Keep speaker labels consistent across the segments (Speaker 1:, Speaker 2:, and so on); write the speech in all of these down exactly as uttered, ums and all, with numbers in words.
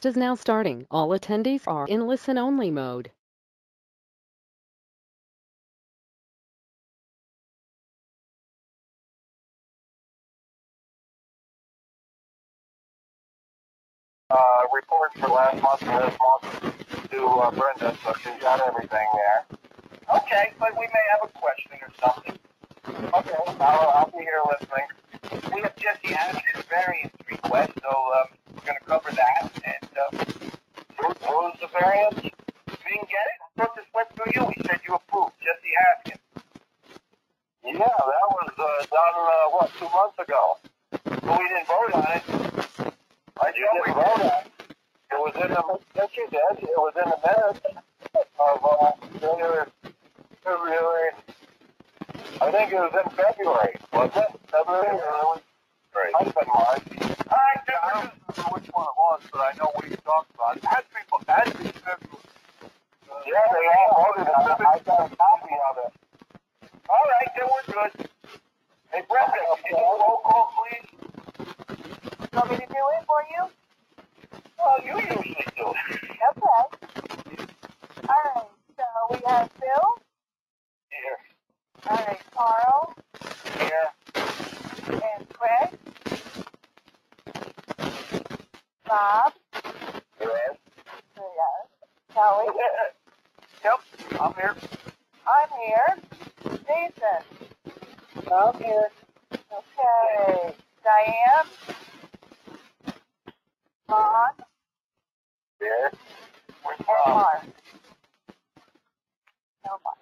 Speaker 1: is now starting. All attendees are in listen-only mode.
Speaker 2: Uh, report for last month and this month to uh, Brenda, so she's got everything there. Okay, but we may have a question or something. Okay, I'll, I'll be here listening. We have Jesse Adams' variance request, so um, we're going to cover that. And uh, who, who's the variance? You didn't get it? I thought this went through you. He said you approved. Jesse Haskins. Yeah, that was uh, done, uh, what, two months ago. But we didn't vote on it. I you didn't vote on it. It was in the, yes, you did. It was in the minutes of uh, January, February. I think it was in February, wasn't it? February or February. Might have been March. All right, I don't remember which one it was, but I know what you talked about. It had to be, it had to be February. Uh, yeah, they all voted on it. I got a copy of it. All right, then we're good. Hey, Brenda, can you do a roll call, please?
Speaker 3: You want me to do it for you?
Speaker 2: Well, you usually do.
Speaker 3: Okay. All right, so we have Bill.
Speaker 2: Here.
Speaker 3: All right, Carl.
Speaker 2: Here.
Speaker 3: And Craig. Bob.
Speaker 2: Yes.
Speaker 3: Yes. Kelly.
Speaker 2: Yep, I'm here.
Speaker 3: I'm here. Jason. I'm here. Okay. Diane. Ron.
Speaker 2: Here. Where's
Speaker 3: And
Speaker 2: Mom?
Speaker 3: Mark. No Mark.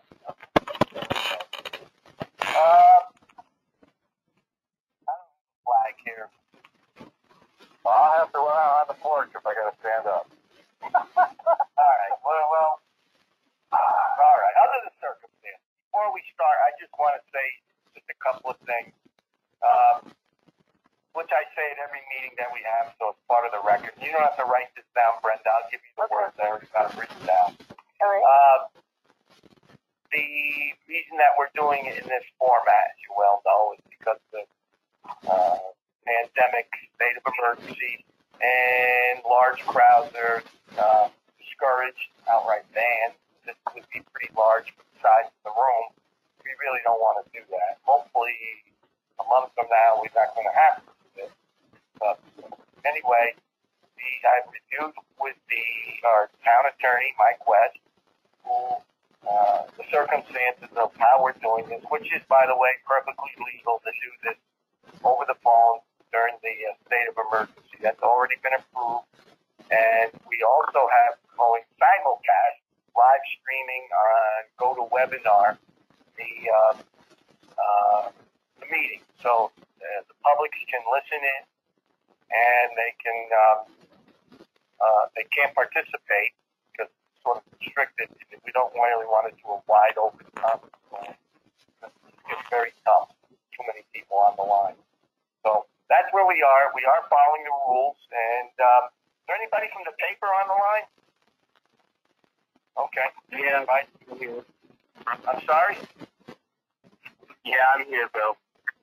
Speaker 2: Uh, I don't have a flag here. Well, I'll have to run out on the porch if I gotta stand up. All right. Well, well. All right. Under the circumstances, before we start, I just want to say just a couple of things, um, which I say at every meeting that we have, so it's part of the record. You don't have to write this down, Brenda. I'll give you the
Speaker 3: Okay.
Speaker 2: words. I already got them written down.
Speaker 3: All right.
Speaker 2: Uh, the reason that we're doing it in this format, as you well know, is because of the uh, pandemic, state of emergency, and large crowds are uh, discouraged, outright banned. This would be pretty large for the size of the room. We really don't want to do that. Hopefully, a month from now, we're not going to have to do this. But anyway, the, I've reviewed with the our town attorney, Mike West, who uh, the circumstances of how we're doing this, which is, by the way, perfectly legal to do this over the phone during the uh, state of emergency. That's already been approved. And we also have going simulcast, live streaming on GoToWebinar, the, uh, uh, the meeting. So uh, the public can listen in and they can, um, uh, they can't participate because it's sort of restricted. We don't really want to do a wide open conference call. It's very tough. Too many people on the line. So that's where we are. We are following the rules. And um, is there anybody from the paper on the line? Okay. Yeah, I'm here. I'm sorry? Yeah, I'm here, Bill.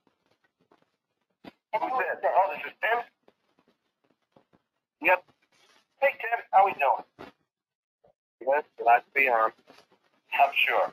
Speaker 2: Who's this? Oh, this is Tim? Yep. Hey, Tim. How we doing? Yes, glad to be on. I'm sure.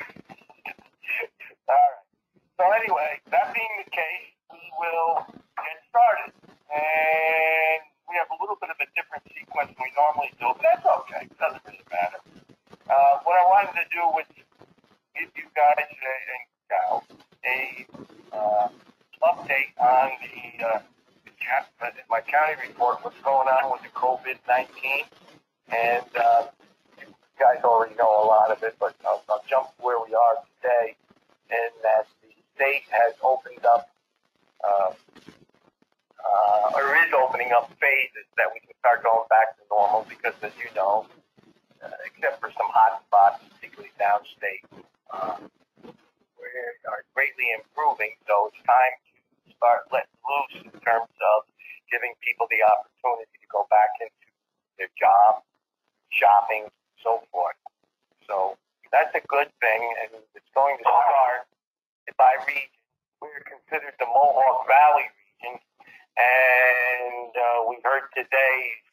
Speaker 2: All right. So anyway, that being the case, we will get started. And we have a little bit of a different sequence than we normally do, but that's okay. It doesn't really matter. Uh, what I wanted to do was give you guys a, a, a uh, update on the, uh, the my county report, what's going on with the COVID nineteen. And uh, you guys already know a lot of it, but I'll, I'll jump to where we are today, and that the state has opened up, uh, uh, or is opening up phases that we can start going back to normal because, as you know, uh, except for some hot spots, particularly downstate, uh, we are greatly improving. So it's time to start letting loose in terms of giving people the opportunity to go back into their job, shopping, so forth. So that's a good thing, and it's going to start by region. We're considered the Mohawk Valley region, and uh, we heard today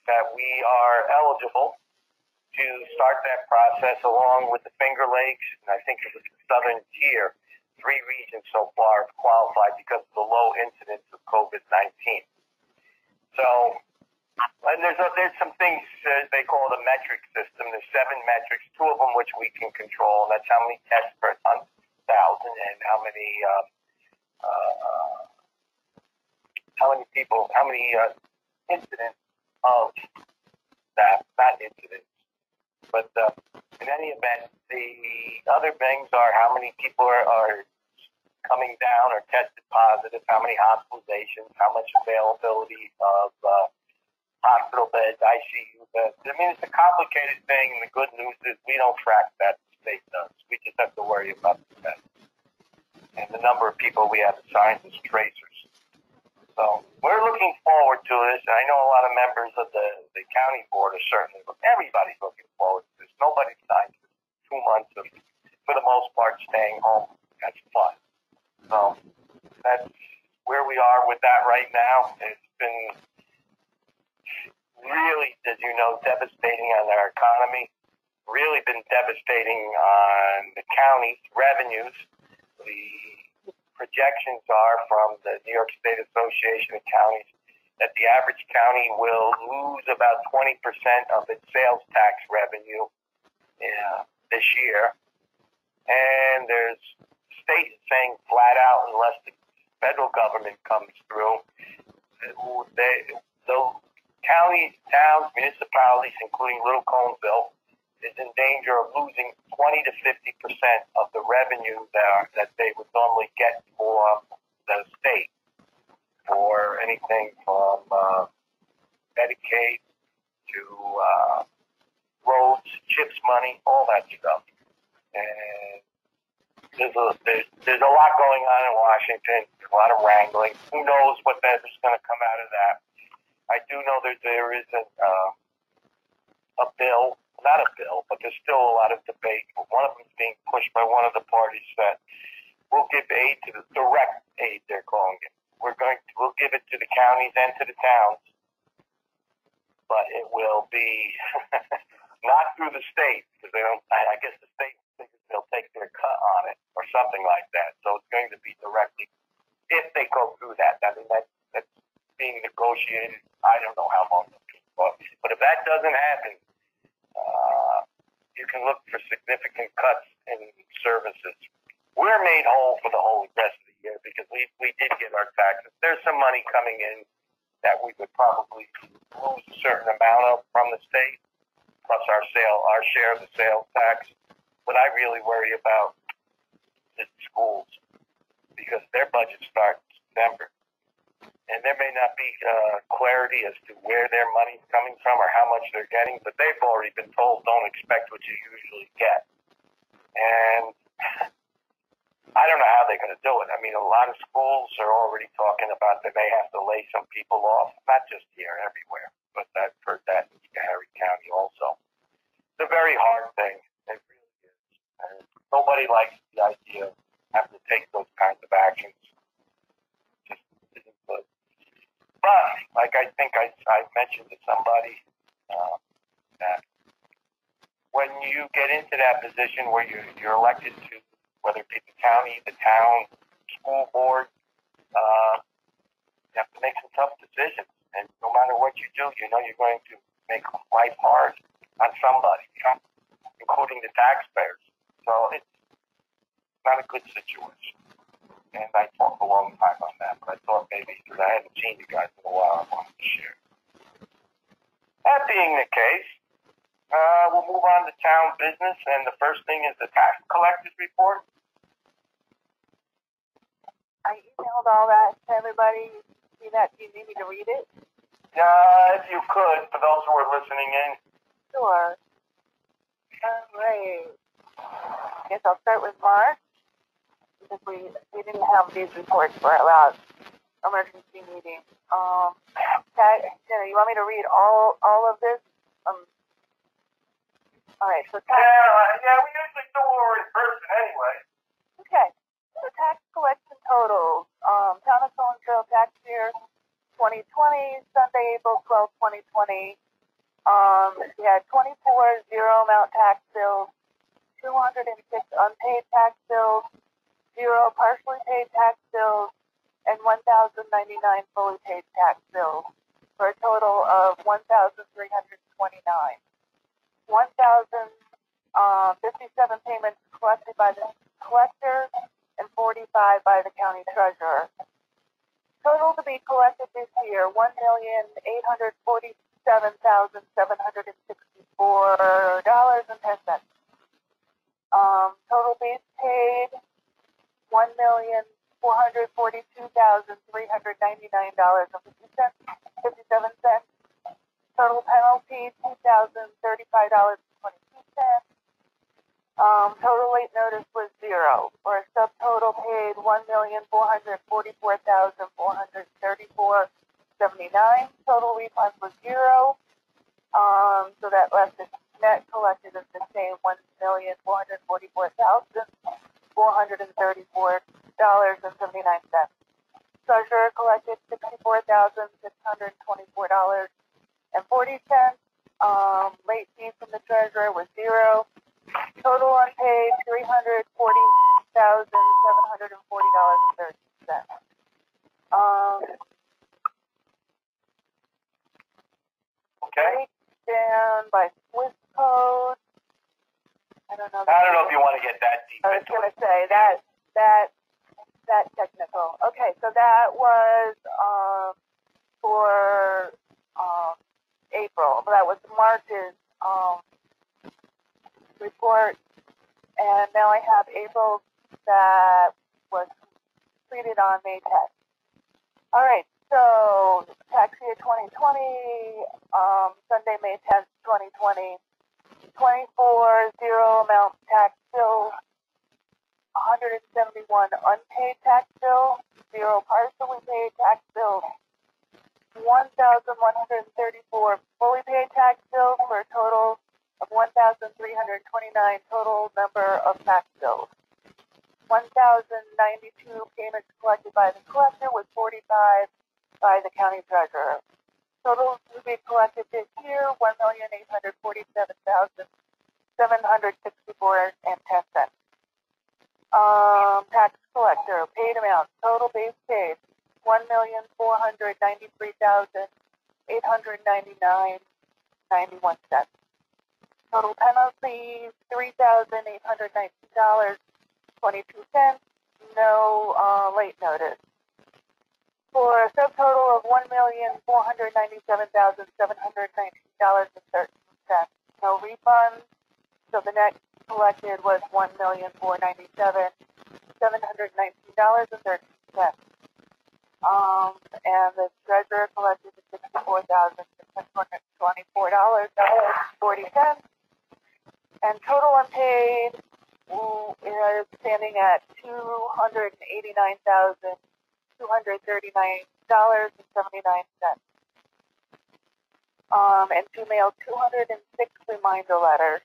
Speaker 2: that we are eligible to start that process along with the Finger Lakes, and I think it was the Southern Tier. Three regions so far have qualified because of the low incidence of COVID nineteen. So, and there's a, there's some things uh, they call the metric system. There's seven metrics, two of them which we can control, and that's how many tests per one thousand and how many uh, uh, how many people, how many uh, incidents of that, not incidents. But uh, in any event, the other things are how many people are, are coming down or tested positive, how many hospitalizations, how much availability of uh, hospital beds, I C U beds. I mean, it's a complicated thing, and the good news is we don't track that. The state does. We just have to worry about the tests and the number of people we have assigned as tracers. So we're looking forward to this. I know a lot of members of the, the county board are certainly, everybody's looking forward to this. Nobody signed for two months of, for the most part, staying home. That's fun. So that's where we are with that right now. It's been really, as you know, devastating on our economy, really been devastating on the county's revenues. The projections are from the New York State Association of Counties that the average county will lose about twenty percent of its sales tax revenue uh, this year. And there's state saying flat out, unless the federal government comes through, they, the counties, towns, municipalities, including Little Coneville, is in danger of losing twenty to fifty percent of the revenue that, that they would normally get for the state, for anything from uh, Medicaid to uh, roads, CHIPS money, all that stuff. And there's a, there's, there's a lot going on in Washington, a lot of wrangling. Who knows what that is going to come out of that. I do know that there is a, uh, a bill, not a bill, but there's still a lot of debate. One of them is being pushed by one of the parties that will give aid to the direct aid, they're calling it. We're going to, we'll give it to the counties and to the towns, but it will be not through the state, because they don't, I, I guess the state thinks they'll take their cut on it or something like that. So it's going to be directly, if they go through that. I mean, that, that's being negotiated. I don't know how long it'll be. But, but if that doesn't happen, uh, you can look for significant cuts in services. We're made whole for the whole rest of the year because we, we did get our taxes. There's some money coming in that we would probably lose a certain amount of from the state, plus our sale, our share of the sales tax. What I really worry about is schools, because their budget starts in December. And there may not be uh, clarity as to where their money's coming from or how much they're getting, but they've already been told don't expect what you usually get. And I don't know how they're going to do it. I mean, a lot of schools are already talking about they may have to lay some people off, not just here, everywhere. But I've heard that in Harry County also. It's a very hard thing. It really is. And nobody likes the idea of having to take those kinds of actions. Just isn't good. But, like I think I, I mentioned to somebody, uh, that when you get into that position where you're, you're elected to, whether it be the county, the town, school board, uh, you have to make some tough decisions. And no matter what you do, you know you're going to make life hard on somebody, including the taxpayers. So it's not a good situation. And I talked a long time on that, but I thought maybe, because I hadn't seen you guys in a while, I wanted to share. That being the case, uh, we'll move on to town business, and the first thing is the tax collector's report.
Speaker 3: I emailed all that to everybody. See that? Do you need me to read it?
Speaker 2: Yeah, if you could, for those who are listening in.
Speaker 3: Sure. All right. I guess I'll start with March, because we, we didn't have these reports for our last emergency meeting. Um, okay, Jenna, you want me to read all all of this? Um, all right, so tax...
Speaker 2: Yeah, uh, yeah, we usually do it in person anyway.
Speaker 3: Okay, so tax collection totals. Um, Town of Collinsville tax year twenty twenty, Sunday, April twelfth, twenty twenty, Um, we had twenty-four zero amount tax bills, two hundred six unpaid tax bills, zero partially paid tax bills, and one thousand ninety-nine fully paid tax bills, for a total of one thousand three hundred twenty-nine. one thousand fifty-seven payments collected by the collector and forty-five by the county treasurer. Total to be collected this year, one million eight hundred forty-seven thousand seven hundred sixty-four dollars and ten cents. Um, total fees paid, one million four hundred forty-two thousand three hundred ninety-nine dollars and fifty-seven cents. Total penalty, two thousand thirty-five dollars and twenty-two cents. Um, total late notice was zero, for a subtotal paid one million four hundred forty-four thousand four hundred thirty-four dollars and seventy-nine cents. Total refund was zero. Um, so that left the net collected as the same one million four hundred forty-four thousand four hundred thirty-four dollars and seventy-nine cents. Treasurer collected sixty-four thousand six hundred twenty-four dollars and forty cents. Um, late fees from the treasurer was zero. Total unpaid three hundred forty thousand seven hundred forty dollars and thirty cents. Um,
Speaker 2: Okay.
Speaker 3: Breakdown by Swiss code. I don't know.
Speaker 2: I don't know if you want to get that deep
Speaker 3: I was
Speaker 2: into
Speaker 3: going
Speaker 2: it.
Speaker 3: to say that that that technical. Okay, so that was um, for um, April. That was March's um, report, and now I have April that was completed on May tenth. All right, so tax year twenty twenty, um, Sunday, May tenth, twenty twenty, twenty-four zero amount tax bills, one hundred seventy-one unpaid tax bills, zero partially paid tax bills, one thousand one hundred thirty-four fully paid tax bills, for a total of one thousand three hundred twenty-nine total number of tax bills. one thousand ninety-two payments collected by the collector, with forty-five by the county treasurer. Total to be collected this year, one million eight hundred forty-seven thousand seven hundred sixty-four dollars and ten cents. Um, tax collector, paid amounts, total base paid, one million four hundred ninety-three thousand eight hundred ninety-nine dollars and ninety-one cents. Total penalties, three thousand eight hundred nineteen dollars and twenty-two cents. No uh, late notice. For a subtotal of one million four hundred ninety-seven thousand seven hundred nineteen dollars and thirteen cents. No refunds. So the net collected was one million four hundred ninety-seven thousand seven hundred nineteen dollars and thirteen cents. Um, and the treasurer collected sixty-four thousand six hundred twenty-four dollars and forty cents. And total unpaid is standing at two hundred eighty-nine thousand two hundred thirty-nine dollars and seventy-nine cents. Um, and to mail two hundred six reminder letters.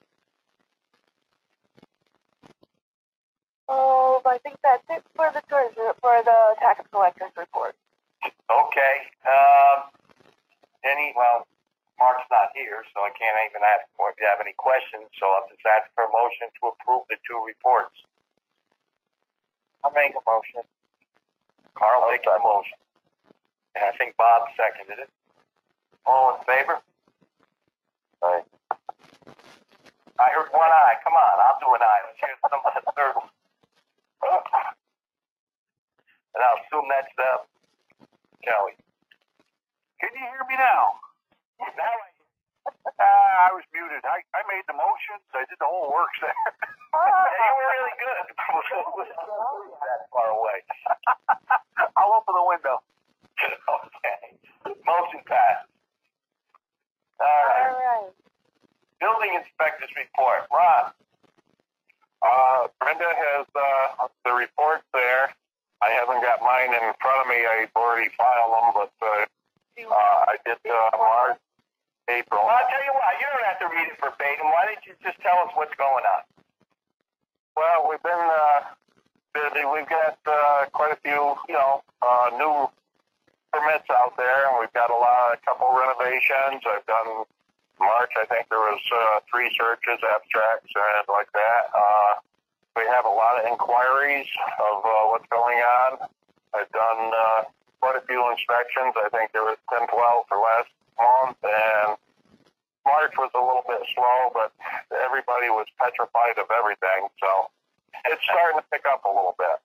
Speaker 3: Oh, I think that's it for the treasurer, for the tax collector's report.
Speaker 2: Okay. Um, any, well, Mark's not here, so I can't even ask more if you have any questions, so I'll just ask for a motion to approve the two reports. I'll make a motion. Carl makes a motion. And I think Bob seconded it. All in favor? Aye. I heard one eye. Come on, I'll do an eye. Let's hear some of the third one. And I'll assume that's uh, Kelly.
Speaker 4: Can you hear me now?
Speaker 2: Now I
Speaker 4: Uh, I was muted. I, I made the motions. I did the whole works there.
Speaker 2: you were really good. That far away.
Speaker 4: I'll open the window.
Speaker 2: Okay. Motion passed. All
Speaker 3: All
Speaker 2: right.
Speaker 3: right.
Speaker 2: Building inspector's report. Ron.
Speaker 4: Uh, Brenda has uh, the reports there. I haven't got mine in front of me. I've already filed them, but uh, uh, I did uh, March, April.
Speaker 2: Well, I'll tell you what. You don't have to read it verbatim. Why don't you just tell us what's going on?
Speaker 4: Well, we've been uh, busy. We've got uh, quite a few, you know, uh, new permits out there, and we've got a lot, a couple renovations. I've done March, I think there was uh, three searches, abstracts, and like that. Uh, we have a lot of inquiries of uh, what's going on. I've done uh, quite a few inspections. I think there was ten, twelve for last month, and March was a little bit slow, but everybody was petrified of everything, so it's starting to pick up a little bit.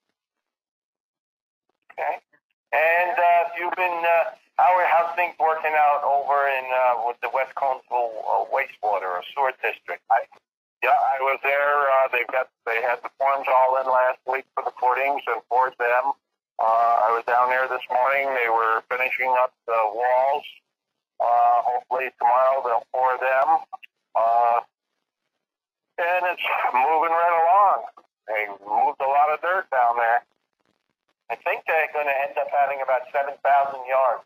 Speaker 2: Okay. And uh, you've been, uh, how are how's things working out over in uh, with the West Conesville uh, wastewater or sewer district?
Speaker 4: I, yeah, I was there. Uh, they got they had the forms all in last week for the footings and poured them. Uh, I was down there this morning. They were finishing up the walls. Uh, hopefully tomorrow they'll pour them. Uh, and it's moving right along. They moved a lot of dirt down there.
Speaker 2: I think they're going to end up having about seven thousand yards.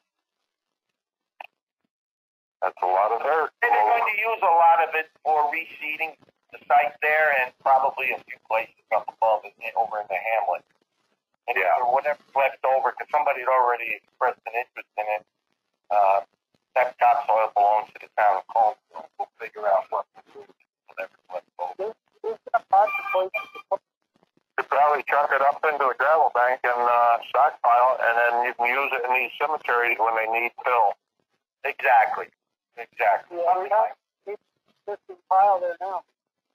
Speaker 4: That's a lot of dirt.
Speaker 2: And they're going to use a lot of it for reseeding the site there and probably a few places up above it, over in the hamlet. And
Speaker 4: Yeah.
Speaker 2: for whatever's left over, because somebody had already expressed an interest in it, uh, that topsoil belongs to the town of Colesville. We'll figure out what to do with whatever's left over.
Speaker 4: You probably chuck it up into the gravel bank and uh, stockpile, and then you can use it in these cemeteries when they need fill.
Speaker 2: Exactly. Exactly.
Speaker 3: Yeah, we have this pile there now.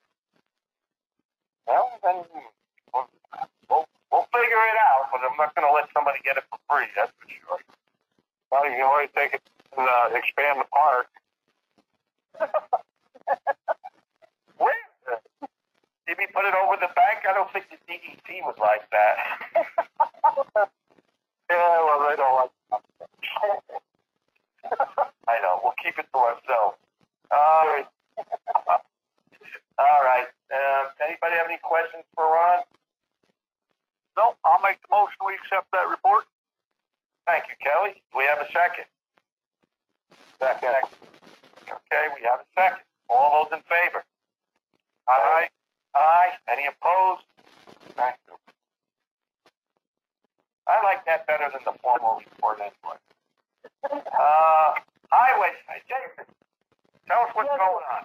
Speaker 2: Well, then we'll, we'll, we'll figure it out, but I'm not going to let somebody get it for free, that's for sure.
Speaker 4: Well, you can always take it and uh, expand the park.
Speaker 2: Where? Did we put it over the bank? I don't think the D E P was like that.
Speaker 4: Yeah, well, they don't like
Speaker 2: I know. We'll keep it to ourselves. Uh, all right. Um, anybody have any questions for Ron?
Speaker 4: No, I'll make the motion. We accept that report.
Speaker 2: Thank you, Kelly. Do we have a second?
Speaker 4: Second.
Speaker 2: Okay, we have a second. All those in favor? Aye. Aye. Any opposed? Thank you. I like that better than the formal report anyway. Uh, highway, Jason, tell us what's going on.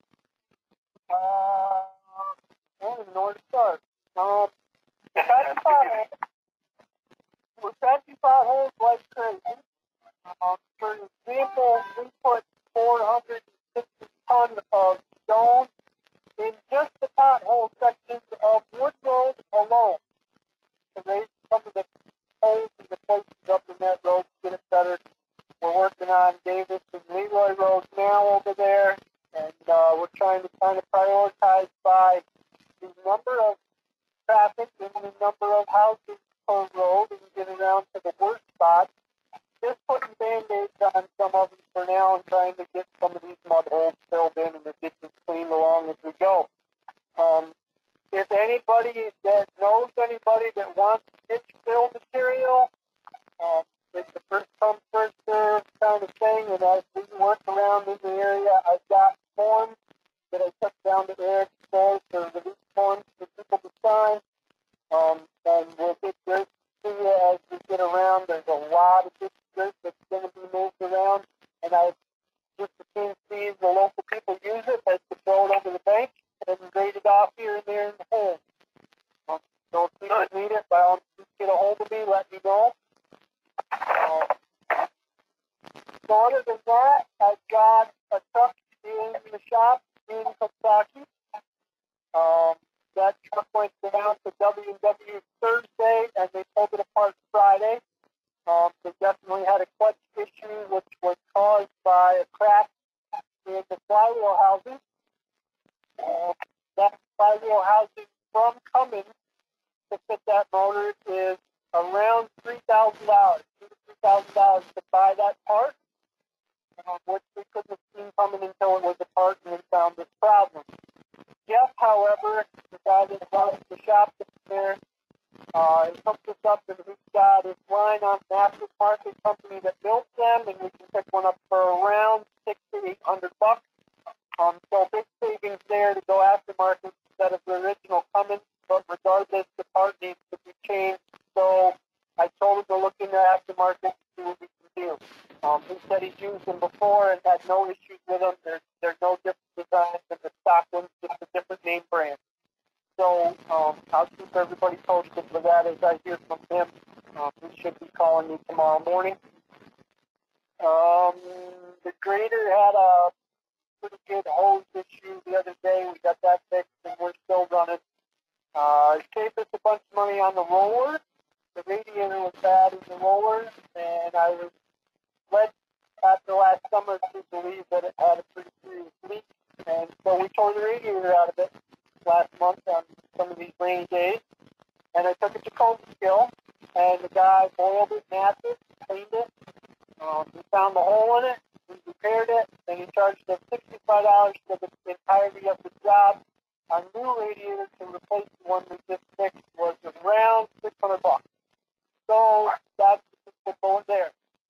Speaker 3: Uh, I don't even know where to start. Um, we're patching potholes. We're patching potholes like crazy. Um, for example, we put four hundred sixty tons of stone in just the pothole sections of Wood Road alone to raise some of the holes in the places up in that road to get it better. We're working on Davis and Leroy Road now over there, and uh, we're trying to kind of prioritize by the number of traffic and the number of houses per road and get around to the worst spots. Just putting Band-Aids on some of them for now and trying to get some of these mud holes filled in and the ditches cleaned along as we go. Um, if anybody that knows anybody that wants ditch fill material, um, it's a first come, first served kind of thing, and as we work around in the area, I've got forms that I took down to Eric's store for release forms for people to sign, um, and we'll get dirt to you as we get around. There's a lot of ditch dirt that's going to be moved around, and I just as soon as see the local people use it, I to throw it over the bank and grade it off here and there in the hole. Um, so if people need it, by all means, get a hold of me, let me know. Um, so other than that, I've got a truck in the shop in Coxsackie. Um, that truck went down to W and W Thursday, and they pulled it apart Friday. Um, they definitely had a clutch issue, which was caused by a crack in the flywheel housing. Um, that flywheel housing from Cummins to fit that motor is around three thousand dollars, two to three thousand dollars to buy that part, um, which we couldn't have seen coming until it was a part and we found this problem. Jeff, however, the guy that runs the shop there, uh, he hooked us up and he's got his line on an aftermarket company that builds them, and we can pick one up for around six to eight hundred bucks. Um, so big savings there to go aftermarket instead of the original Cummins, but regardless, the part needs to be changed. So I told him to look into aftermarket to see what we can
Speaker 5: do. Um, he said he's used them before and had no issues with them. There's, there's no different designs than the stock ones, just a different name brand. So um, I'll keep everybody posted for that as I hear from him. Um, he should be calling me tomorrow morning. Um, the grader had a pretty good hose issue the other day. We got that fixed and we're still running. Uh, it saved us a bunch of money on the roller. The radiator was bad in the roller, and I was led after last summer to believe that it had a pretty serious leak. And so we tore the radiator out of it last month on some of these rainy days. And I took it to Cold Skill, and the guy boiled it in acid, cleaned it. Um, he found the hole in it, we repaired it, and he charged us sixty-five dollars for the entirety of the job. Our new radiator to replace the one we just fixed was around six hundred bucks. So that's the bullet there.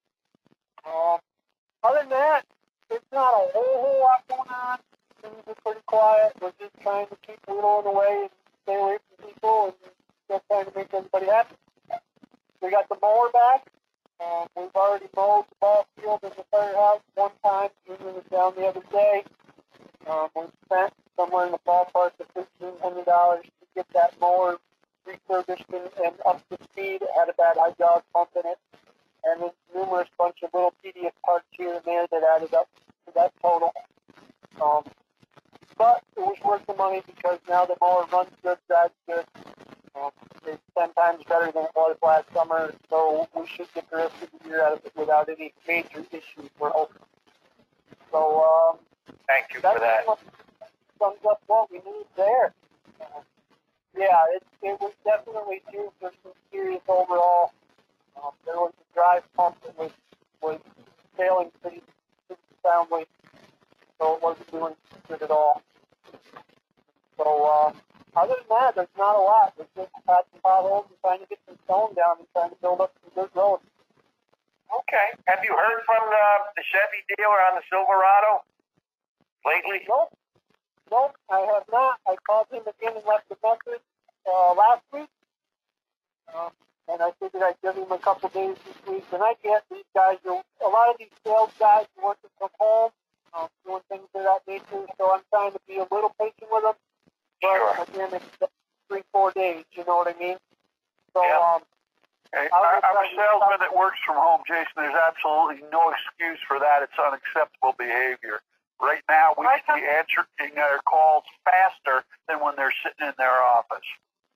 Speaker 5: Um, other than that, it's not a whole, whole lot going on. Things are pretty quiet. We're just trying to keep whittling away and stay away from people and just trying to make everybody happy. We got the mower back. Um, we've already mowed the ball field in the firehouse one time. Junior was down the other day. Um, we spent somewhere in the ballpark of fifteen hundred dollars to get that mower refurbished and, and up to speed. It had a bad hydraulic pump in it, and there's numerous bunch of little tedious parts here and there that added up to that total. Um, but it was worth the money because now the mower runs good, drives good. Um, it's ten times better than it was last summer, so we should get the rest of the year out of it without any major issues, we're hoping. So, um,
Speaker 2: Thank you for that.
Speaker 5: Sums up what we need there. Uh, yeah, it, it was definitely due for some serious overall. Um, there was a drive pump that was, was failing pretty, pretty soundly, so it wasn't doing good at all. So, uh, other than that, there's not a lot. There's just patching potholes and trying to get some stone down and trying to build up some good roads.
Speaker 2: Okay. Have you heard from uh, the Chevy dealer on the Silverado lately?
Speaker 5: Nope. Nope, I have not. I called him again and left a message uh, last week. Um, and I figured I'd give him a couple days this week. And I get these guys, are, a lot of these sales guys are working from home, um, doing things of that nature. So I'm trying to be a little patient with them. But
Speaker 2: Sure.
Speaker 5: again, it's three, four days, you know what I mean? So,
Speaker 2: Yeah.
Speaker 5: um,
Speaker 6: Hey,
Speaker 5: I
Speaker 6: I'm
Speaker 5: was
Speaker 6: a
Speaker 5: trying to
Speaker 6: salesman
Speaker 5: stop-
Speaker 6: that works from home, Jason. There's absolutely no excuse for that. It's unacceptable behavior. Right now, we
Speaker 5: I
Speaker 6: should be answering their calls faster than when they're sitting in their office.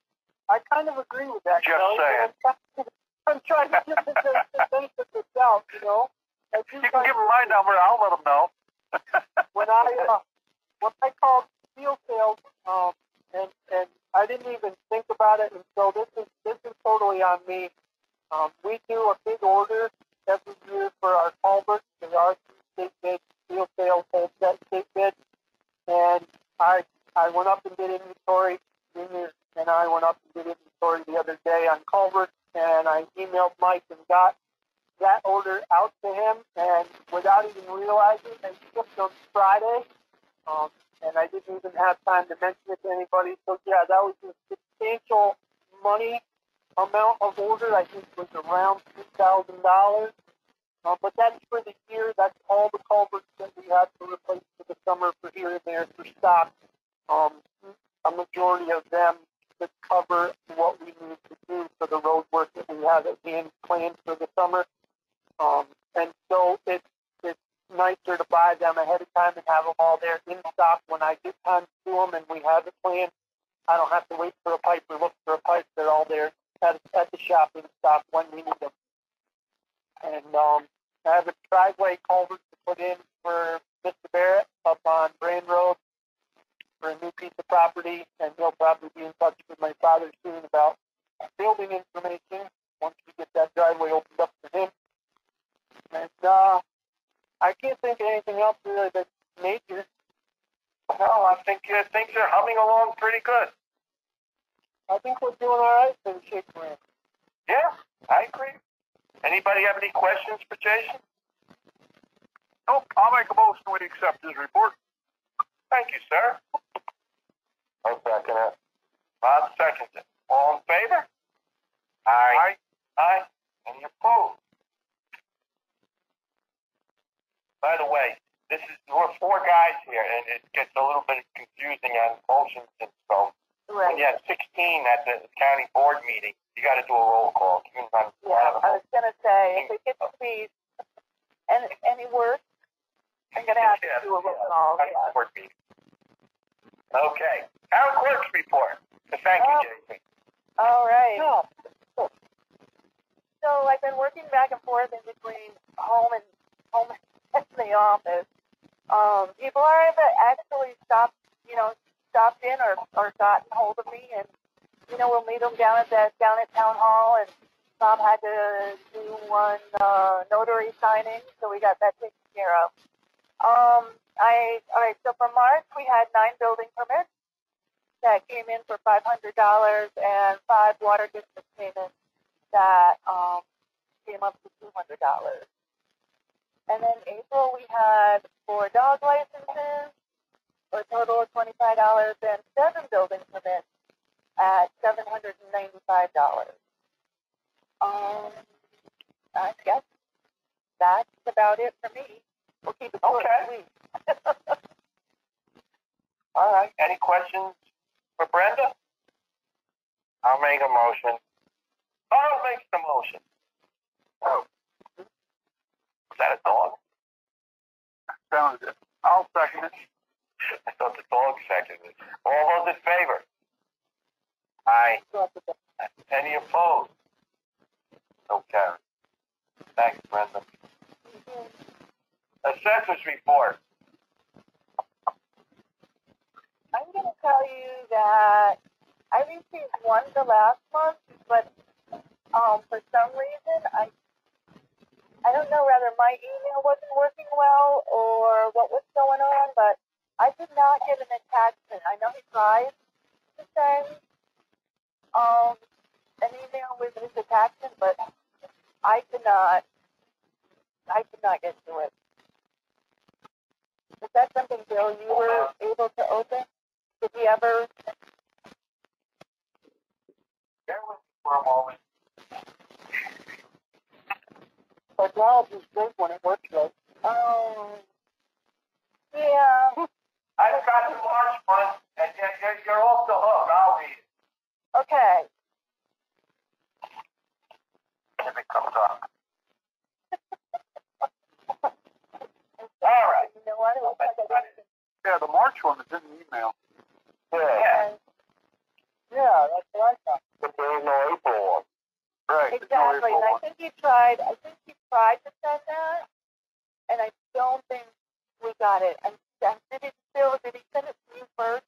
Speaker 5: I kind of agree with that.
Speaker 6: Just
Speaker 5: you know?
Speaker 6: saying.
Speaker 5: I'm trying, to, I'm trying to get the, the benefit this out, you know? I do
Speaker 6: You can
Speaker 5: kind
Speaker 6: give
Speaker 5: of-
Speaker 6: them my number. I'll let them know.
Speaker 5: when I uh, when I called steel sales, um, and and I didn't even think about it, and so this is this is totally on me. Um, we do a big order every year for our culverts, because our state bid steel sales holds that state bid, and I I went up and did inventory. Junior and I went up and did inventory the other day on culverts, and I emailed Mike and got that order out to him, and without even realizing, I shipped them Friday, um, and I didn't even have time to mention it to anybody. So yeah, that was a substantial money amount of order. I think it was around three thousand dollars. Uh, but that's for the year. That's all the culverts that we had to replace for the summer for here and there for stock. Um, a majority of them to cover what we need to do for the road work that we have at hand planned for the summer. Um, and so it's, it's nicer to buy them ahead of time and have them all there in stock when I get time to do them and we have it planned. I don't have to wait for a pipe or look for a pipe. They're all there at, at the shop in stock when we need them. And um, I have a driveway culvert to put in for Mister Barrett up on Brand Road for a new piece of property, and he'll probably be in touch with my father soon about building information once we get that driveway opened up for him. And uh, I can't think of anything else really that's major.
Speaker 2: No, I think uh, things are humming along pretty good.
Speaker 5: I think we're doing all right for the shake brand.
Speaker 2: Yeah, I agree. Anybody have any questions for Jason?
Speaker 6: Nope. I'll make a motion when we accept his report.
Speaker 2: Thank you, sir.
Speaker 4: I'll second it.
Speaker 2: Bob seconds it. All in favor? Aye. Aye. Any opposed? By the way, this is we're four guys here, and it gets a little bit confusing on motions and stuff.
Speaker 3: Right.
Speaker 2: When you have sixteen at the county board meeting, you got to do a roll call.
Speaker 3: Yeah, I was gonna say if it gets to be any, any worse, I'm gonna have to do a roll call.
Speaker 2: County
Speaker 3: Yeah.
Speaker 2: board meeting. Okay. Town clerk's report. Thank you,
Speaker 3: Oh.
Speaker 2: Jason.
Speaker 3: All right. So I've been working back and forth in between home and home and the office. Um, people are actually stopped, you know, stopped in or, or gotten hold of me, and you know, we'll meet them down at the down at town hall. And Bob had to do one uh, notary signing, so we got that taken care of. Um, I all right. So for March, we had nine building permits that came in for five hundred dollars, and five water district payments that um, came up to two hundred dollars. And then April, we had four dog licenses for a total of twenty-five dollars, and seven building permits at seven hundred ninety-five dollars. Um, I guess that's about it for me. We'll keep it short and sweet.
Speaker 2: All right. Any questions for Brenda? I'll make a motion. Carl makes the motion. Oh. Is that a dog?
Speaker 6: Sounds good. I'll second it.
Speaker 2: I thought the dog seconded it. All those in favor? Aye. Any opposed? No carry. Thanks, Brenda. Assessors report.
Speaker 3: I'm going to tell you that I received one the last month, but um, for some reason, I I don't know whether my email wasn't working well or what was going on, but I did not get an attachment. I know he tried to send um, an email with his attachment, but I could not. I could not get to it. Is that something, Bill, you were able to open? Did you ever?
Speaker 2: Bear with me for a moment.
Speaker 5: Technology is great when it works right.
Speaker 3: Um, yeah.
Speaker 2: I've got the March one, and you're, you're, you're off the hook. I'll read it.
Speaker 3: Okay.
Speaker 2: If it comes up. All right.
Speaker 3: You know what? It looks like I didn't.
Speaker 6: Yeah, the March one is in the email.
Speaker 2: Yeah.
Speaker 5: Yeah, that's what I thought.
Speaker 2: But there was no April one.
Speaker 6: Right.
Speaker 3: Exactly. And I think he tried. I think he tried to send that, and I don't think we got it. And did it still? Did he send it to you first?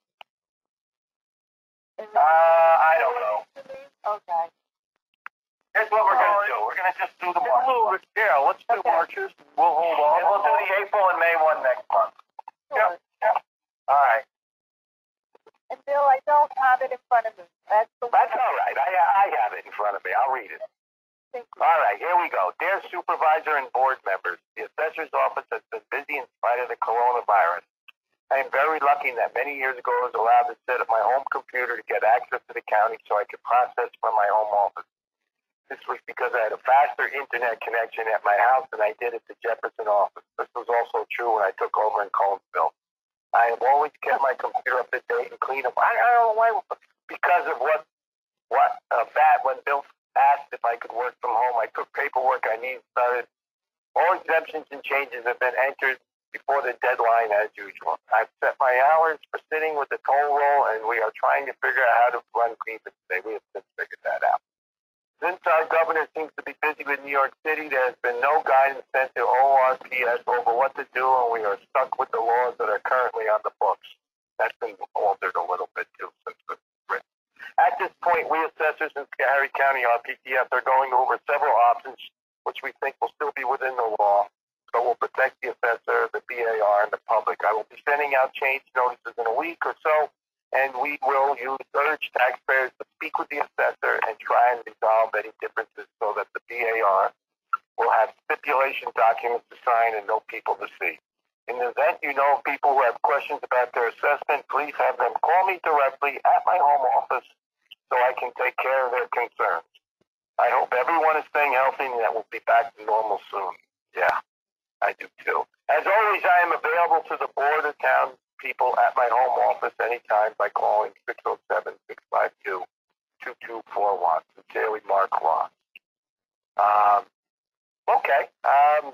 Speaker 2: Uh, I don't know.
Speaker 3: Okay.
Speaker 2: Here's what we're going to do. We're going to just do the
Speaker 6: A little
Speaker 2: March.
Speaker 6: bit, yeah, let's do
Speaker 3: Okay.
Speaker 6: Marches. We'll hold on.
Speaker 2: And we'll do the April and May one next month.
Speaker 3: Sure.
Speaker 2: All right.
Speaker 3: And Bill, I don't have it in front of me. That's the
Speaker 2: That's all right. I, I have it in front of me. I'll read it.
Speaker 3: Thank you.
Speaker 2: All right, here we go. Dear Supervisor and Board members, the Assessor's Office has been busy in spite of the coronavirus. I am very lucky that many years ago I was allowed to set up my home computer to get access to the county so I could process from my home office. This was because I had a faster internet connection at my house than I did at the Jefferson office. This was also true when I took over in Collinsville. I have always kept my computer up to date and clean up. I, I don't know why, because of what, what uh, that when Bill asked if I could work from home, I took paperwork I needed started. All exemptions and changes have been entered before the deadline as usual. I've set my hours for sitting with the toll roll, and we are trying to figure out how to run grievance today. We have since figured that out. Since our governor seems to be busy with New York City, there has been no guidance sent to O R P S over what to do, and we are stuck with the laws that are currently on the books. That's been altered a little bit, too, since it's written. At this point, we assessors in Schoharie County, R P T F, are going over several options, which we think will still be within the law, so we'll protect the assessor, the B A R, and the public. I will be sending out change notices in a week or so, and we will use urge taxpayers to speak with the assessor and try and resolve any differences so that the B A R will have stipulation documents to sign and no people to see. In the event you know of people who have questions about their assessment, please have them call me directly at my home office so I can take care of their concerns. I hope everyone is staying healthy and that we'll be back to normal soon. Yeah, I do too.
Speaker 4: As always, I am available to the board of town people at my home office anytime by calling six oh seven, six five two, two two four one. Sincerely, Mark Ross. Um, okay. Um,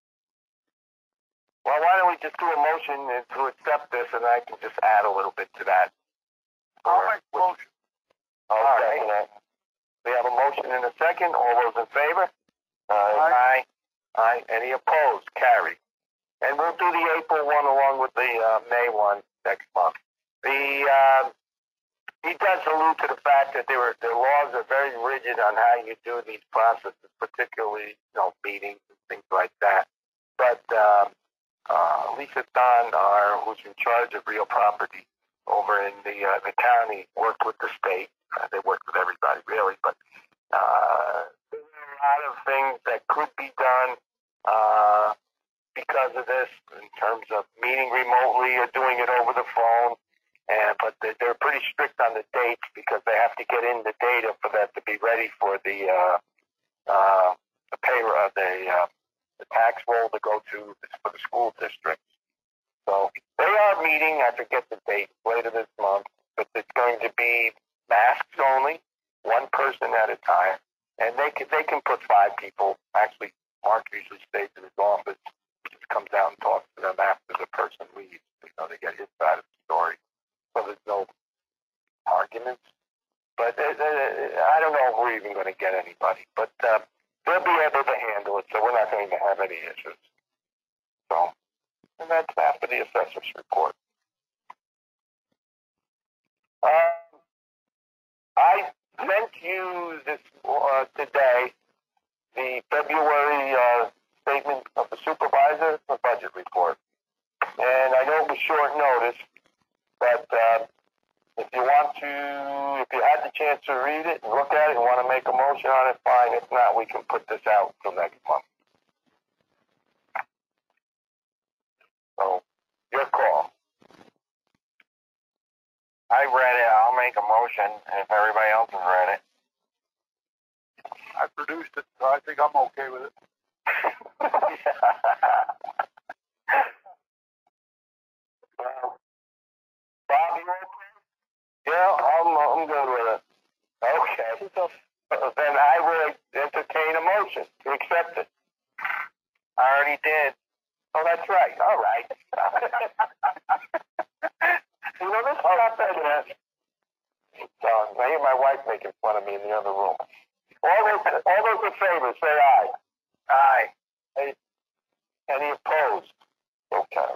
Speaker 4: well, why don't we just do a motion to accept this, and I can just add a little bit to that.
Speaker 6: I'll make the motion.
Speaker 4: Okay. We have a motion and a second. All those in favor?
Speaker 6: Aye.
Speaker 4: Aye. Aye. Any opposed? Carry. And we'll do the April one along with the uh, May one next month. The uh, he does allude to the fact that there were the laws are very rigid on how you do these processes, particularly you know meetings and things like that. But uh, uh, Lisa Don, our who's in charge of real property over in the uh, the county, worked with the state. Uh, they worked with everybody really, but uh, there are a lot of things that could be done. Uh, because of this, in terms of meeting remotely or doing it over the phone, and but they're, they're pretty strict on the dates because they have to get in the data for that to be ready for the uh, uh, the pay uh, the uh, the tax roll to go to for the school districts. So they are meeting. I forget the date later this month, but it's going to be masks only, one person at a time, and they can they can put five people. Actually, Mark usually stays in his office. Comes out and talks to them after the person leaves. You know, they get his side of the story. So there's no arguments. But uh, uh, I don't know if we're even going to get anybody. But uh, they'll be able to handle it, so we're not going to have any issues. So, and that's after the assessor's report. Um, I sent you this uh, today the February uh, statement of the supervisor, the budget report. And I know it was short notice, but uh, if you want to, if you had the chance to read it and look at it and want to make a motion on it, fine. If not, we can put this out till next month. So, your call.
Speaker 2: I read it. I'll make a motion if everybody else has read it.
Speaker 6: I produced it, so I think I'm okay with it.
Speaker 4: Well, Bob, you okay? Yeah, I'm, I'm good with it. Okay. So, then I will entertain a motion to accept it.
Speaker 2: I already did.
Speaker 4: Oh, that's right. All right. You know, this is not that bad. So, I hear my wife making fun of me in the other room. All those, all those in favor, say aye. Aye. Any, any opposed? Okay.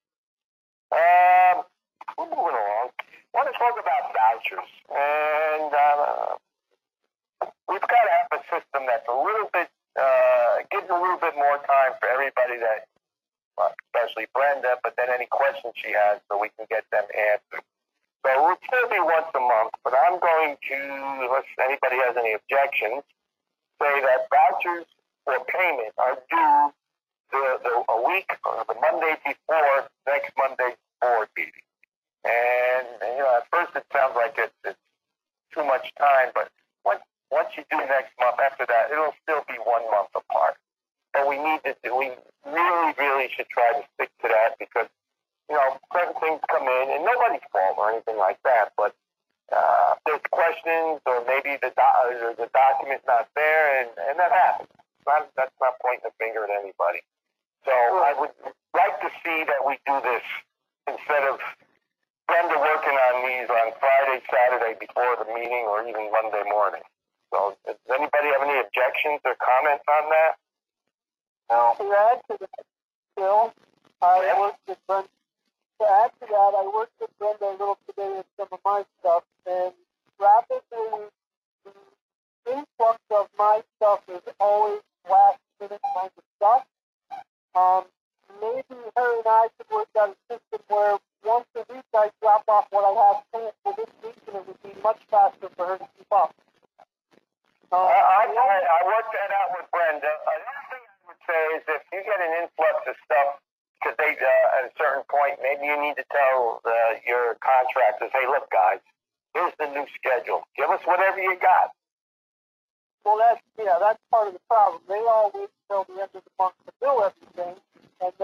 Speaker 4: Um, we're moving along. I want to talk about vouchers. And uh, we've got to have a system that's a little bit, uh, gives a little bit more time for everybody that, well, especially Brenda, but then any questions she has so we can get them answered. So it will still be once a month, but I'm going to, unless anybody has any objections, say that vouchers for payment are due the, the, a week or the Monday before next Monday's board meeting. And, and, you know, at first it sounds like it's, it's too much time, but once, once you do next month, after that, it'll still be one month apart. But we need to do, we really, really should try to stick to that because, you know, certain things come in, and nobody's fault or anything like that, but uh, there's questions or maybe the, do- or the document's not there, and, and that happens. Not, that's not pointing a finger at anybody. So I would like to see that we do this instead of Brenda working on these on Friday, Saturday before the meeting, or even Monday morning. So does anybody have any objections or comments on that? No.
Speaker 5: To add to that, Bill, I worked with Brenda. To add to that, I worked with Brenda a little today with some of my stuff, and rapidly, the influx of my stuff is always last minute kind of stuff. Um, maybe her and I could work out a system where once a week I drop off what I have planned for this week, and it would be much faster for her to keep up.
Speaker 4: Uh, I, I, I worked that out with Brenda. Another thing I would say is if you get an influx of stuff, because they, uh, at a certain point, maybe you need to tell uh, your contractors, hey, look, guys, here's the new schedule. Give us whatever you got.
Speaker 5: Well, that's, yeah, that's part of the problem. They all wait until the end of the month to bill everything, and then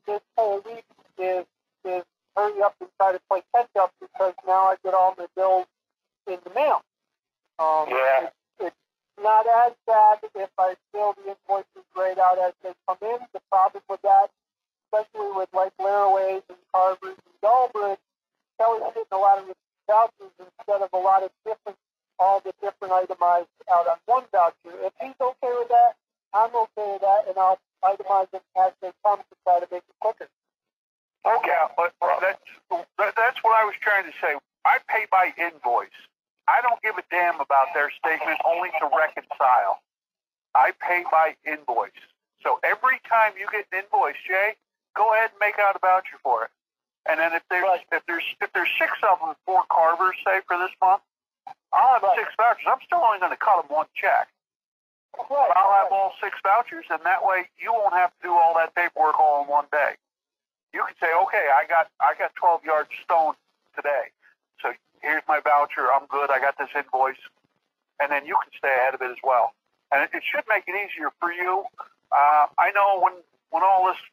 Speaker 5: this whole week is is hurry up and try to play catch up because now I get all my bills in the mail. Um,
Speaker 2: Yeah.
Speaker 5: It's, it's not as bad if I fill the invoices right out as they come in. The problem with that, especially with like Laraway's and Carver's and Galbraith, Kelly's getting a lot of vouchers instead of a lot of different, all the different itemized out on one voucher. If he's okay with that, I'm okay with that, and I'll itemize them as they come to try to make it quicker.
Speaker 6: Okay, yeah, but that's that, that's what I was trying to say. I pay by invoice. I don't give a damn about their statement, only to reconcile. I pay by invoice. So every time you get an invoice, Jay, go ahead and make out a voucher for it. And then if there's right. if there's if there's six of them, four Carvers, say for this month, I'll have right. six vouchers. I'm still only going to cut them one check.
Speaker 5: Right.
Speaker 6: I'll have
Speaker 5: right.
Speaker 6: all six vouchers, and that way you won't have to do all that paperwork all in one day. You can say, okay, I got I got twelve yards stone today, so here's my voucher. I'm good. I got this invoice, and then you can stay ahead of it as well. And it, it should make it easier for you. Uh, I know when when all this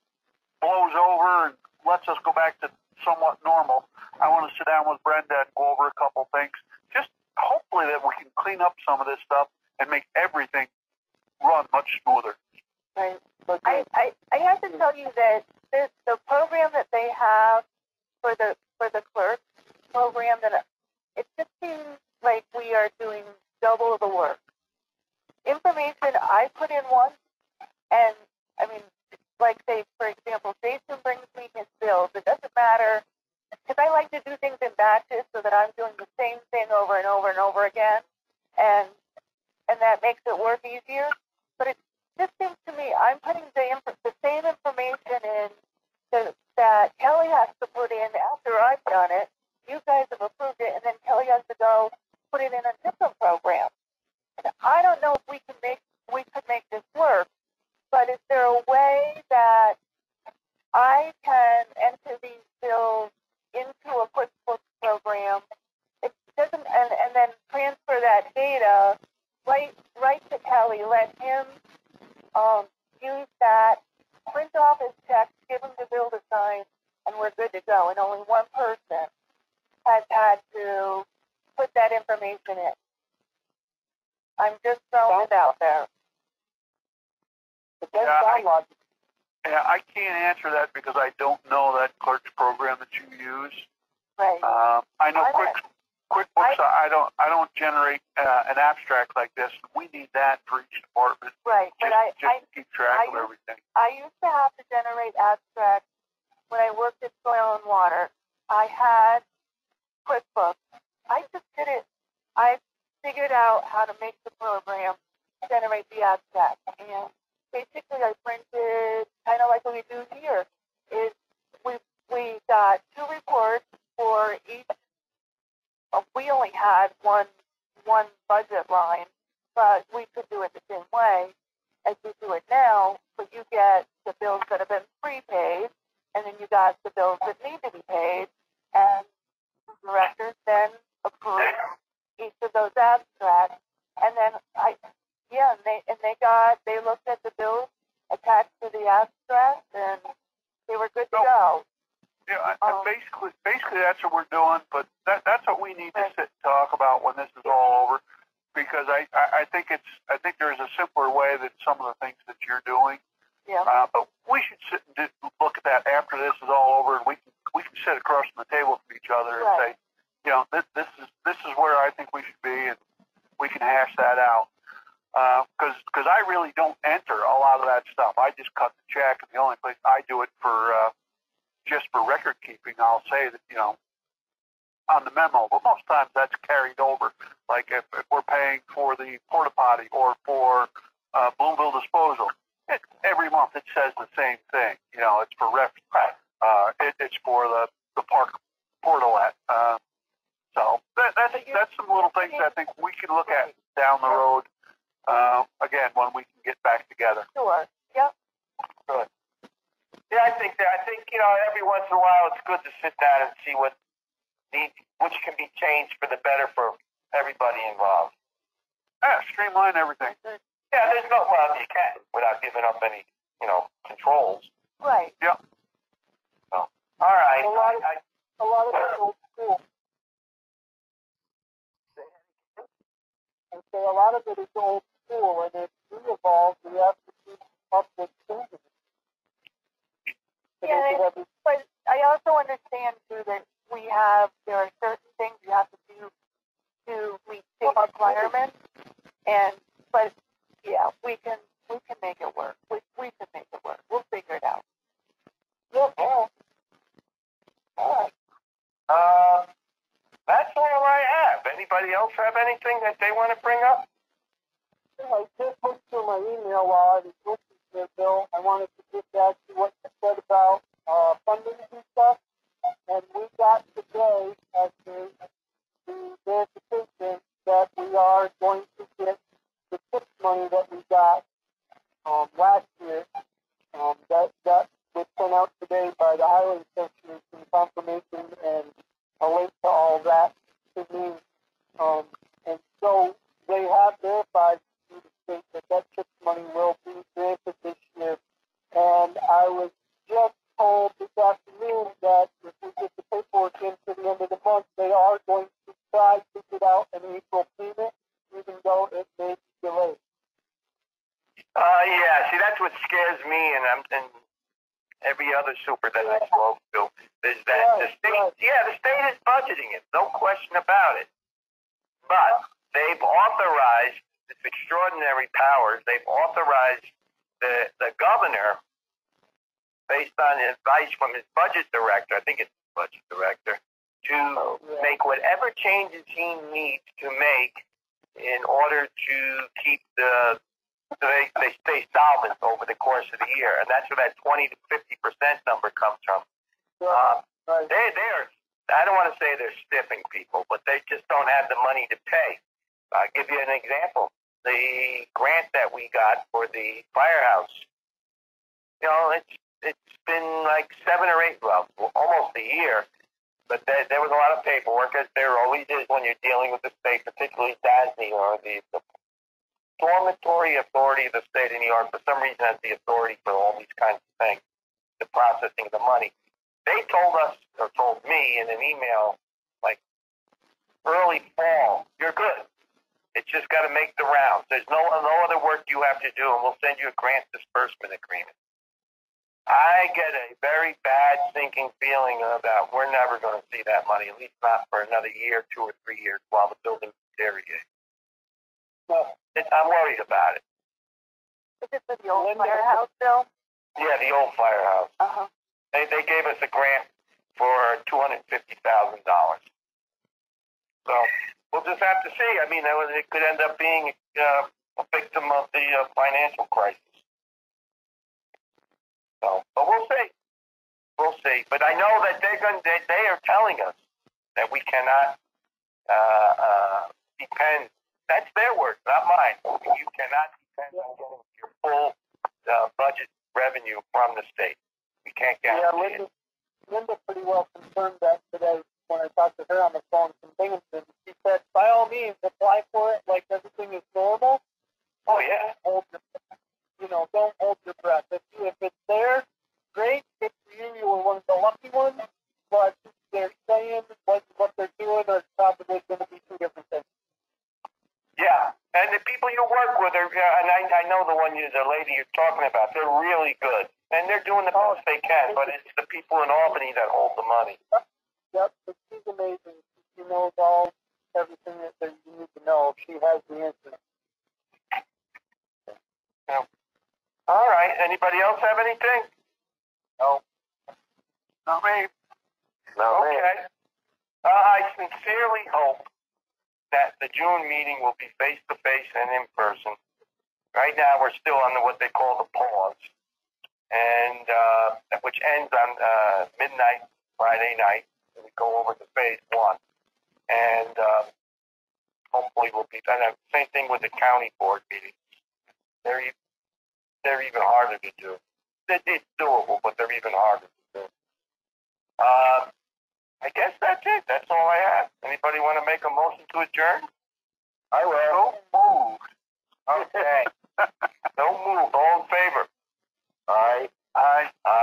Speaker 6: blows over and lets us go back to somewhat normal, I want to sit down with Brenda and go over a couple things. Just hopefully that we can clean up some of this stuff and make everything run much smoother.
Speaker 3: Right. I, I, I have to tell you that this, the program that they have for the for the clerk program, that it just seems like we are doing double the work. Information I put in once, and I mean, like say for example, Jason brings me his bills. It doesn't matter because I like to do things in batches so that I'm doing the same thing over and over and over again, and and that makes it work easier. But it just seems to me I'm putting the, inf- the same information in to, that Kelly has to put in after I've done it. You guys have approved it, and then Kelly has to go put it in a different program. And I don't know if we can make we could make this work, but is there a way that I can enter these bills into a QuickBooks program? It doesn't, and, and then transfer that data right right to Kelly. Let him um, use that, print off his checks, give him the bill to sign, and we're good to go. And only one person has had to put that information in. I'm just throwing it out there.
Speaker 5: But that's
Speaker 6: Yeah,
Speaker 5: sound
Speaker 6: I-
Speaker 5: logical.
Speaker 6: Yeah, I can't answer that because I don't know that clerk's program that you use.
Speaker 3: Right.
Speaker 6: Um, I know
Speaker 3: I
Speaker 6: Quick, QuickBooks. I, I don't. I don't generate uh, an abstract like this. We need that for each department.
Speaker 3: Right.
Speaker 6: Just,
Speaker 3: But I,
Speaker 6: just
Speaker 3: I,
Speaker 6: to keep track
Speaker 3: I
Speaker 6: of
Speaker 3: used-
Speaker 6: everything.
Speaker 3: I used to have to generate abstracts when I worked at Soil and Water. I had QuickBooks. I just did it. I figured out how to make the program generate the abstract. And basically I printed, kind of like what we do here, is we, we got two reports for each. Well, we only had one one budget line, but we could do it the same way as we do it now. But you get the bills that have been prepaid, and then you got the bills that need to be paid, and the directors then approve each of those abstracts. And then I, yeah, and they and they got they looked at the bills attached to the abstract, and they were good to
Speaker 6: No.
Speaker 3: go.
Speaker 6: Yeah, I,
Speaker 3: Um,
Speaker 6: basically, basically that's what we're doing. But that, that's what we need to sit and talk about when this is all over, because I, I, I think it's I think there's a simpler way than some of the things that you're doing.
Speaker 3: Yeah.
Speaker 6: Uh, but we should sit and do, look at that after this is all over, and we can we can sit across from the table from each other and
Speaker 3: Right.
Speaker 6: say, you know, this this is this is where I think we should be, and we can hash that out. Because uh, because I really don't enter a lot of that stuff. I just cut the check, and the only place I do it for uh, just for record keeping, I'll say that, you know, on the memo. But most times that's carried over. Like if, if we're paying for the porta potty or for uh, Bloomville disposal, it, every month it says the same thing. You know, it's for ref. Uh, it, it's for the the park portalet. Uh, so that, that's that's some little things I think we can look at down the road. Uh, again, when we can get back together.
Speaker 3: Sure. Yep.
Speaker 2: Good. Yeah, I think that. I think, you know, every once in a while it's good to sit down and see what needs, which can be changed for the better for everybody involved.
Speaker 6: Yeah, streamline everything.
Speaker 2: Yeah, there's no, well, you can without giving up any, you know, controls.
Speaker 3: Right.
Speaker 6: Yep.
Speaker 2: All right.
Speaker 5: A lot of,
Speaker 2: I,
Speaker 5: a lot of it's old school. And so a lot of it is old school, and if we evolve, we have to keep up with changes.
Speaker 3: Yeah, they, but I also understand too that we have there are certain things you have to do to meet state requirements, and but yeah, we can we can make it work. We we can make it work. We'll figure it out.
Speaker 5: Yep.
Speaker 2: all right. Uh, that's all I have. Anybody else have anything that they want to bring up?
Speaker 5: I just looked through my email while I was listening to it, Bill. I wanted to get back to what you said about uh, funding and stuff. And we got today as the, the verification that we are going to get the tip money that we got um, last year. Um, that, that was sent out today by the Highway Association, confirmation and a link to all that to me. Um, and so they have verified through the state that that tip money will be granted this year. And I was just told this afternoon that if we get the paperwork in to the end of the month, they are going to try to get out an April payment, even though it may be delayed.
Speaker 2: Uh, yeah. See, that's what scares me, and I'm and every other super that I spoke to is that
Speaker 5: Right,
Speaker 2: the state.
Speaker 5: right.
Speaker 2: Yeah, the state is budgeting it, no question about it. But they've authorized this extraordinary powers. They've authorized the the governor, based on advice from his budget director, I think it's his budget director, to
Speaker 5: Oh, yeah.
Speaker 2: make whatever changes he needs to make in order to keep the so they, they stay solvent over the course of the year. And that's where that twenty to fifty percent number comes from. Uh,
Speaker 5: Right.
Speaker 2: they, they're, I don't want to say they're stiffing people, but they just don't have the money to pay. I'll give you an example. The grant that we got for the firehouse, you know, it's it's been like seven or eight, well, almost a year, but there, there was a lot of paperwork, as there always is when you're dealing with the state, particularly D A S N Y, or the, the Dormitory Authority of the State of New York. For some reason, has the authority for all these kinds of things, the processing of the money. They told us, or told me in an email, like early fall, you're good. It's just got to make the rounds. There's no no other work you have to do, and we'll send you a grant disbursement agreement. I get a very bad sinking feeling about we're never going to see that money, at least not for another year, two or three years, while the building's deteriorating.
Speaker 5: No.
Speaker 2: It, I'm worried about it.
Speaker 3: Is it for the old firehouse, Bill?
Speaker 2: Yeah, the old firehouse.
Speaker 3: Uh huh.
Speaker 2: They they gave us a grant for two hundred fifty thousand dollars. So we'll just have to see. I mean, it could end up being uh, a victim of the uh, financial crisis. So, but we'll see. We'll see. But I know that they're going. They, they are telling us that we cannot uh, uh, depend. That's their word, not mine. You cannot depend on getting your full uh, budget revenue from the state. We can't
Speaker 5: Yeah,
Speaker 2: guarantee
Speaker 5: Linda,
Speaker 2: it.
Speaker 5: Linda pretty well confirmed that today when I talked to her on the phone from Binghamton. She said, by all means, apply for it like everything is normal.
Speaker 2: Oh, yeah.
Speaker 5: Hold your, you know, don't hold your breath. If, you, if it's there, great. If you, you were one of the lucky ones, but they're saying what, what they're doing are probably going to be two different things.
Speaker 2: Yeah, and the people you work with are, uh, and I, I know the one you, the lady you're talking about, they're really good. And they're doing the best they can, but it's the people in Albany that hold the money.
Speaker 5: Yep, but she's amazing. She knows all, everything that, that you need to know. She has the answer.
Speaker 2: Yeah. All right, anybody else have anything?
Speaker 6: No. Not me.
Speaker 2: No. Okay. Uh, I sincerely hope that the June meeting will be face-to-face and in person. Right now, we're still under what they call the pause, and uh, which ends on uh, midnight Friday night, and we go over to phase one. And uh, hopefully we'll be done. Same thing with the county board meetings. They're, e- they're even harder to do. It, it's doable, but they're even harder to do. Uh, I guess that's it. That's all I have. Anybody want to make a motion to adjourn? I will. Don't move. Okay. Don't move. All in favor? Aye. Aye. Aye.